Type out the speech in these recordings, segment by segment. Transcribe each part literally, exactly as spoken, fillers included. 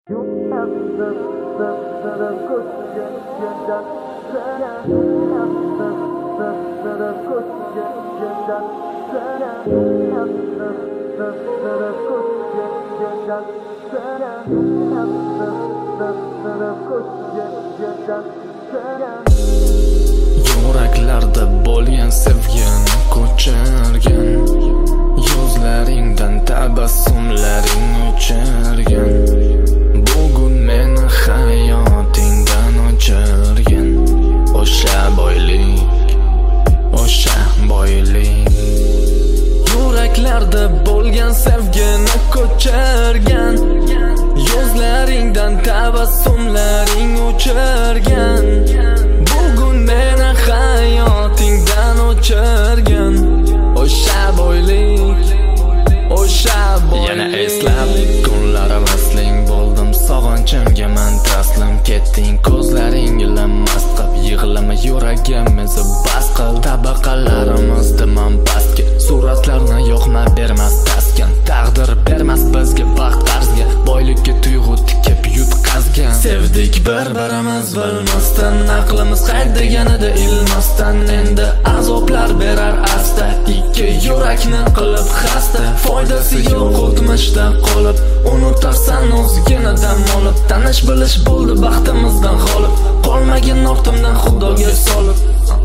You have the, the, the, the good shit, you done. You have the, the, the, the good shit, you done. You have the, the, the, the good shit, you done. You have the, the, the, the good shit, you done. Yuraklarda bo'lgan sevgini ko'chirgan, yuzlaringdan tabassumlaring o'chirgan, bugun meni hayotingdan o'chirgan. O'sha boylik, o'sha boylik. Yuraklarda bo'lgan sevgini ko'chirgan, yuzlaringdan tabassumlaring o'chirgan, bugun meni hayotingdan o'chirgan. O'sha boylik, o'sha boylik. Yana eslab kunlar vasling bo'ldim, sog'inchimga man taslim ketding. Ko'zlaring bilan mast qilib yig'lama yuragimizni bas qil. Tabaqalarimizni man pastga, suratlarni yo'qma bermas taskin. Taqdir bermas bizga baxt qarzga, boylikka tuyg'u tikib yutqazgan. Sevdik bir-birimiz bilmasdan, aqlimiz qayt deganida ilmasdan. Endi azoblar berar asta, ikki yurakni qilib xasta. Foydasi yo'q o'tmishda qolib, unutarsan o'zgina dam olib. Tanish bilish bo'ldi baxtimizdan xolib, qolmagan ortimdan xudoga solib.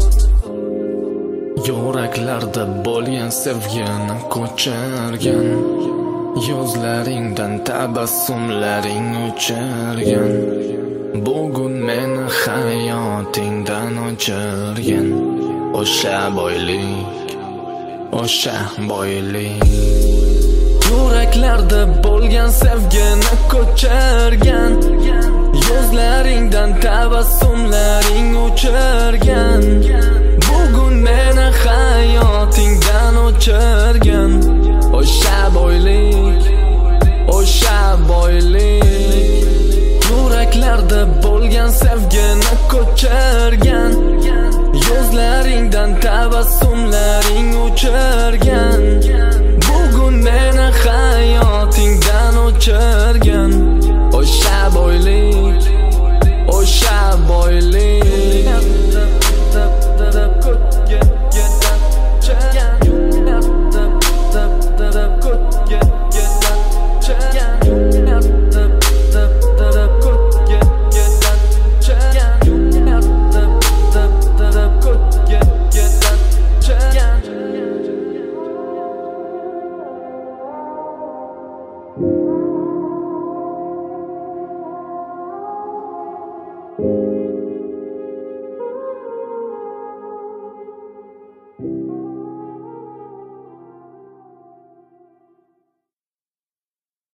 Yuraklarda bo'lgan sevgini ko'chirgan, yuzlaringdan tabassumlaring o'chirgan, bugun meni hayotingdan o'chirgan. O'sha boylik, o'sha boylik. Yuraklarda bo'lgan sevgini ko'chirgan, yuzlaringdan tabassumlaring o'chirgan, bugun meni hayotingdan o'chirgan. O'sha boylik, o'sha boylik. Yuraklarda bo'lgan sevgini ko'chirgan, yuzlaringdan tabassumlaring o'chirgan, bugun meni hayotingdan o'chirgan. O'sha boylik, o'sha boylik. Thank you.